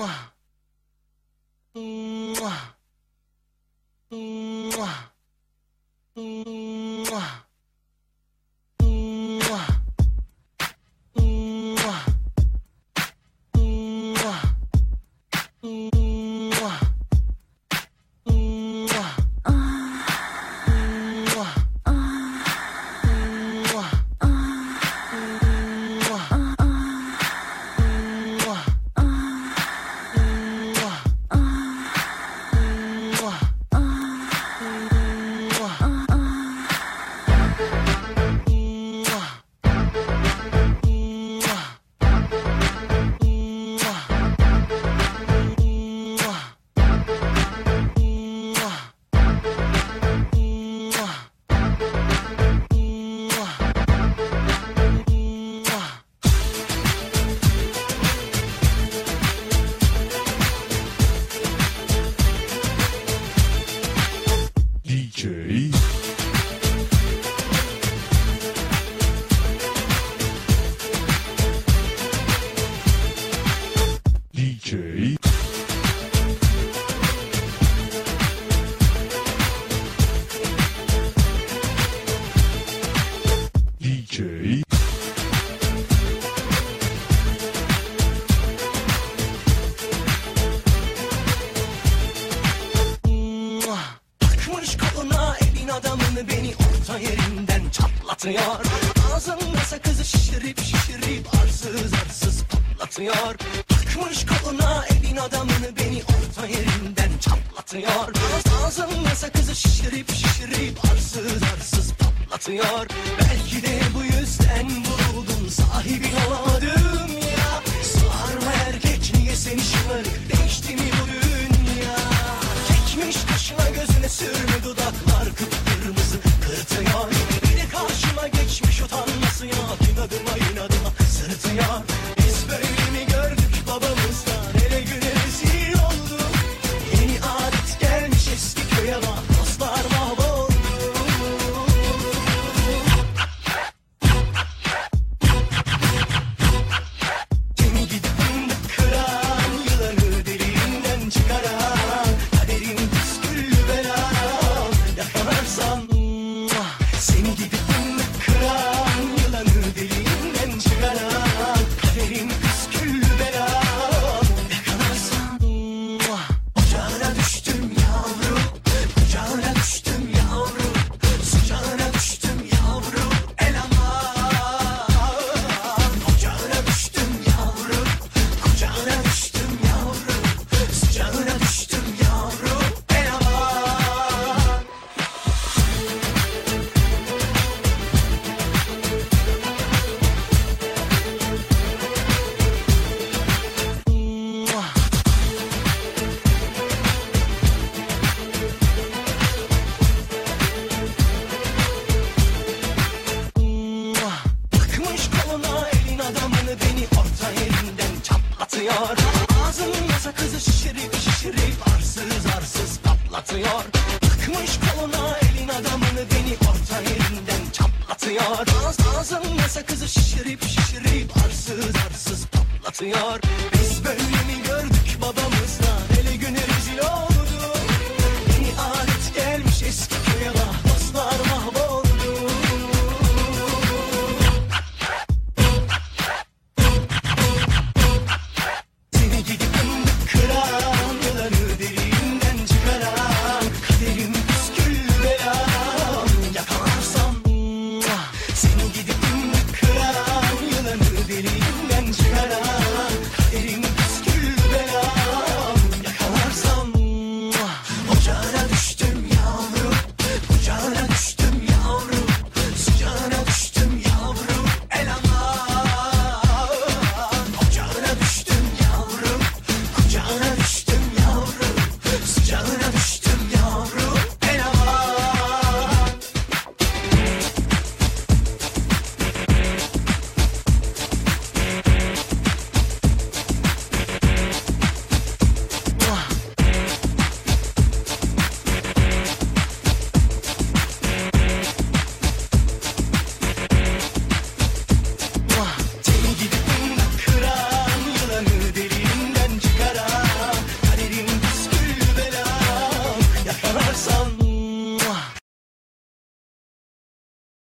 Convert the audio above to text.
Takmış koluna elin adamını beni orta yerinden çatlatıyor. Ağzında sakızı şişirip arsız arsız patlatıyor. Takmış koluna elin adamını beni orta yerinden çatlatıyor. Ağzında sakızı şişirip arsız arsız patlatıyor. Belki de bu yüzden vuruldum, sahibin olamadım ya. Sarma erkek niye seni şımarık, değişti mi bu dünya? Çekmiş kaşına gözüne sürme, dudaklar kıpkırmızı kırtıyor. Bir de karşıma geçmiş utanması ya, inadıma sırıtıyor. Biz böyle mi gördük babamızdan, ele güne rezil olduk. Yeni adet gelmiş eski köye bak, dostlar mahvoldu. Kimi gidip fındık kıran, yılanı deliğinden çıkaran, kaderin püsküllü belan yakalarsan. Seni gidip fındık kıran, yılanı deliğinden çıkaran, kaderin püsküllü belan yakalarsan. Ocağına düştüm yavrum, ocağına düştüm yavrum, sıcağına düştüm yavrum, el aman. Ocağına düştüm yavrum, kucağına düştüm yavrum, sıcağına düştüm yavrum, el aman. Takmış koluna elin adamını beni orta yerinden çatlatıyor. Ağzında sakızı şişirip arsız arsız patlatıyor. Takmış koluna elin adamını beni orta yerinden çatlatıyor. Ağzında sakızı şişirip arsız arsız patlatıyor. Biz böyle mi